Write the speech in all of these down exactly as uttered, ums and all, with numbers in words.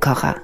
Popkocher.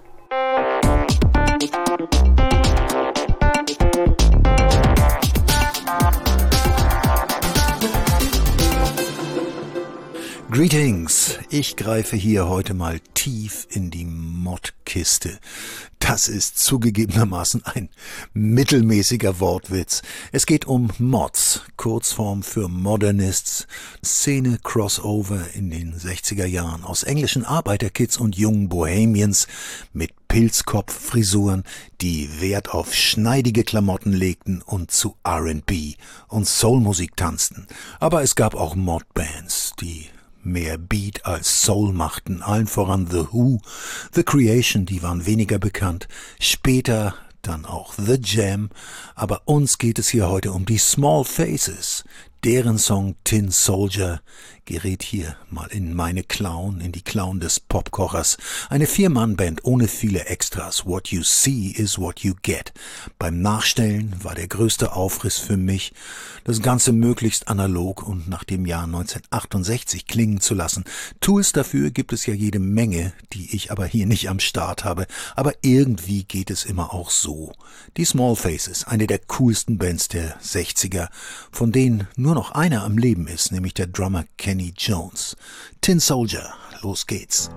Greetings! Ich greife hier heute mal tief in die Mod-Kiste. Das ist zugegebenermaßen ein mittelmäßiger Wortwitz. Es geht um Mods, Kurzform für Modernists, Szene-Crossover in den sechziger Jahren aus englischen Arbeiterkids und jungen Bohemians mit Pilzkopffrisuren, die Wert auf schneidige Klamotten legten und zu R and B und Soulmusik tanzten. Aber es gab auch Modbands, die mehr Beat als Soul machten, allen voran The Who, The Creation, die waren weniger bekannt, später dann auch The Jam, aber uns geht es hier heute um die Small Faces. Deren Song Tin Soldier gerät hier mal in meine Clown, in die Clown des Popkochers. Eine Vier-Mann-Band ohne viele Extras. What you see is what you get. Beim Nachstellen war der größte Aufriss für mich, das Ganze möglichst analog und nach dem Jahr neunzehnhundertachtundsechzig klingen zu lassen. Tools dafür gibt es ja jede Menge, die ich aber hier nicht am Start habe. Aber irgendwie geht es immer auch so. Die Small Faces, eine der coolsten Bands der sechziger, von denen nur noch einer am Leben ist, nämlich der Drummer Kenny Jones. Tin Soldier, los geht's.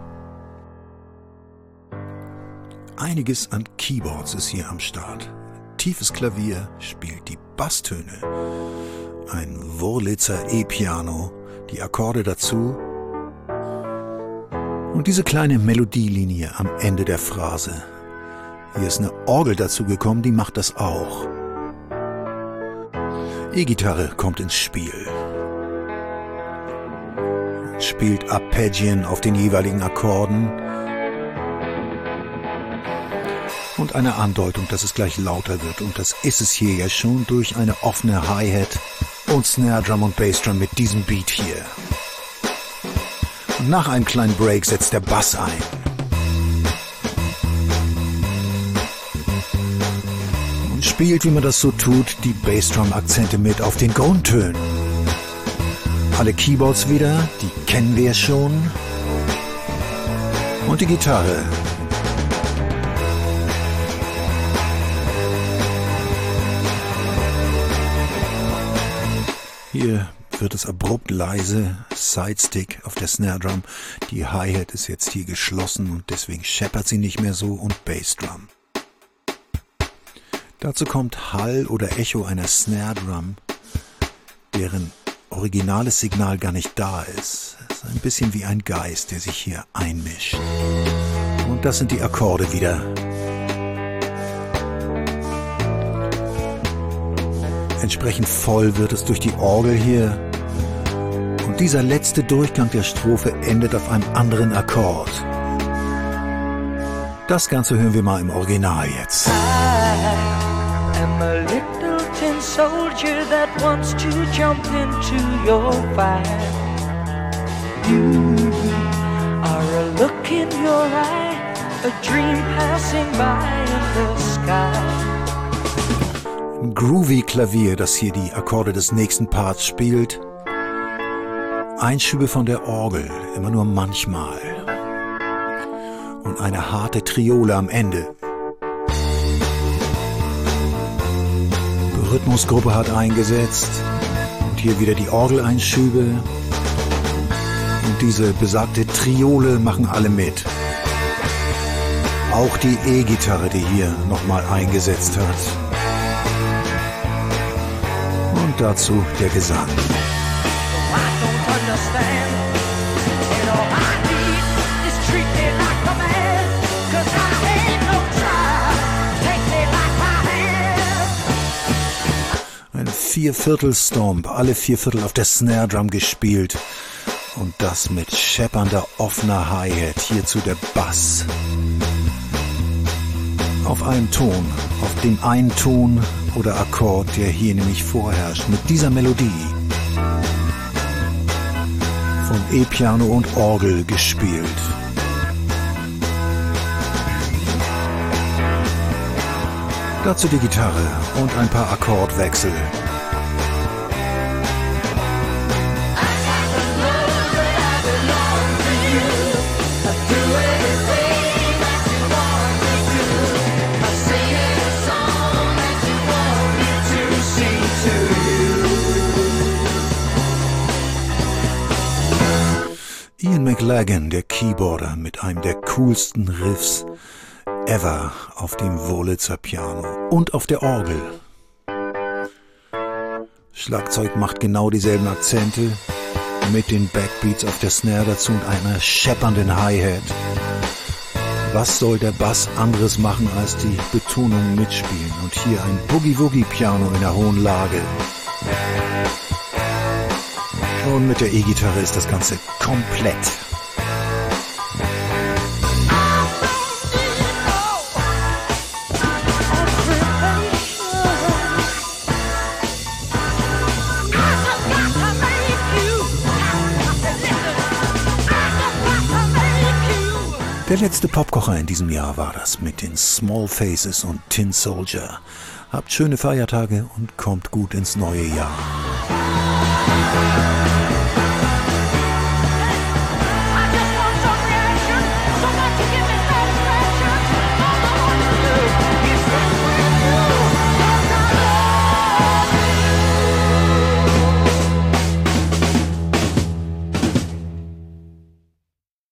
Einiges an Keyboards ist hier am Start. Tiefes Klavier spielt die Basstöne. Ein Wurlitzer E-Piano, die Akkorde dazu. Und diese kleine Melodielinie am Ende der Phrase. Hier ist eine Orgel dazu gekommen, die macht das auch. E-Gitarre kommt ins Spiel. Spielt Arpeggien auf den jeweiligen Akkorden. Und eine Andeutung, dass es gleich lauter wird. Und das ist es hier ja schon durch eine offene Hi-Hat und Snare Drum und Bassdrum mit diesem Beat hier. Und nach einem kleinen Break setzt der Bass ein. Und spielt, wie man das so tut, die Bassdrum-Akzente mit auf den Grundtönen. Alle Keyboards wieder, die kennen wir schon. Und die Gitarre. Hier wird es abrupt leise, Sidestick auf der Snare Drum. Die Hi-Hat ist jetzt hier geschlossen und deswegen scheppert sie nicht mehr so und Bassdrum. Dazu kommt Hall oder Echo einer Snare Drum, deren originales Signal gar nicht da ist. Es ist ein bisschen wie ein Geist, der sich hier einmischt. Und das sind die Akkorde wieder. Entsprechend voll wird es durch die Orgel hier. Und dieser letzte Durchgang der Strophe endet auf einem anderen Akkord. Das Ganze hören wir mal im Original jetzt. I am a little tin soldier that wants to jump into your fire. You are a look in your eye, a dream passing by in the sky. Groovy Klavier, das hier die Akkorde des nächsten Parts spielt. Einschübe von der Orgel, immer nur manchmal. Und eine harte Triole am Ende. Die Rhythmusgruppe hat eingesetzt. Und hier wieder die Orgeleinschübe. Und diese besagte Triole machen alle mit. Auch die E-Gitarre, die hier nochmal eingesetzt hat. Und dazu der Gesang. Ein Vierviertel-Stomp, alle Vierviertel auf der Snare Drum gespielt. Und das mit scheppernder, offener Hi-Hat, hierzu der Bass. Auf einem Ton, auf dem einen Ton oder Akkord, der hier nämlich vorherrscht, mit dieser Melodie. Von E-Piano und Orgel gespielt. Dazu die Gitarre und ein paar Akkordwechsel. Ian McLagan, der Keyboarder, mit einem der coolsten Riffs ever auf dem Wurlitzer Piano und auf der Orgel. Schlagzeug macht genau dieselben Akzente mit den Backbeats auf der Snare dazu und einer scheppernden Hi-Hat. Was soll der Bass anderes machen als die Betonung mitspielen? Und hier ein Boogie-Woogie-Piano in der hohen Lage. Und mit der E-Gitarre ist das Ganze komplett. Der letzte Popkocher in diesem Jahr war das mit den Small Faces und Tin Soldier. Habt schöne Feiertage und kommt gut ins neue Jahr.